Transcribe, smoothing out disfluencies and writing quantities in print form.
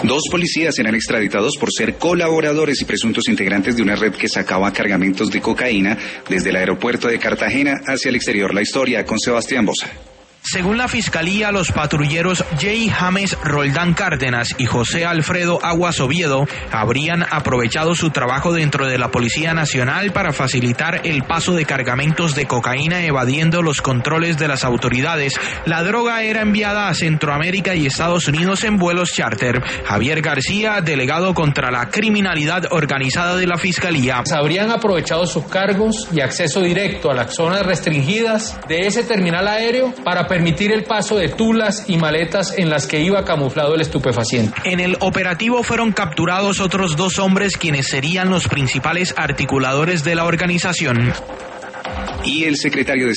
2 policías serán extraditados por ser colaboradores y presuntos integrantes de una red que sacaba cargamentos de cocaína desde el aeropuerto de Cartagena hacia el exterior. La historia con Sebastián Boza. Según la Fiscalía, los patrulleros Jay James Roldán Cárdenas y José Alfredo Aguas Oviedo habrían aprovechado su trabajo dentro de la Policía Nacional para facilitar el paso de cargamentos de cocaína evadiendo los controles de las autoridades. La droga era enviada a Centroamérica y Estados Unidos en vuelos charter. Javier García, delegado contra la criminalidad organizada de la Fiscalía. Habrían aprovechado sus cargos y acceso directo a las zonas restringidas de ese terminal aéreo para permitir el paso de tulas y maletas en las que iba camuflado el estupefaciente. En el operativo fueron capturados otros 2 hombres quienes serían los principales articuladores de la organización. Y el secretario de